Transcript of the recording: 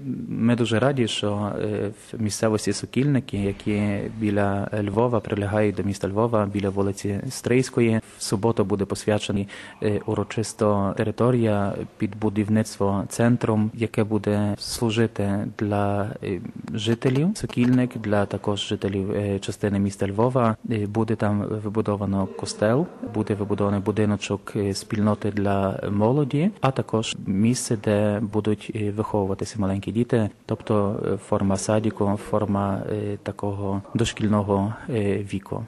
Ми дуже раді, що в місцевості Сокільники, які біля Львова, прилягають до міста Львова, біля вулиці Стрийської, в суботу буде посвячена урочисто територія під будівництво центром, яке буде служити для жителів Сокільник, для також жителів частини міста Львова. Буде там вибудовано костел, буде вибудований будиночок спільноти для молоді, а також місце, де будуть виховуватися маленькі діти, тобто форма садіку, форма такого дошкільного віку.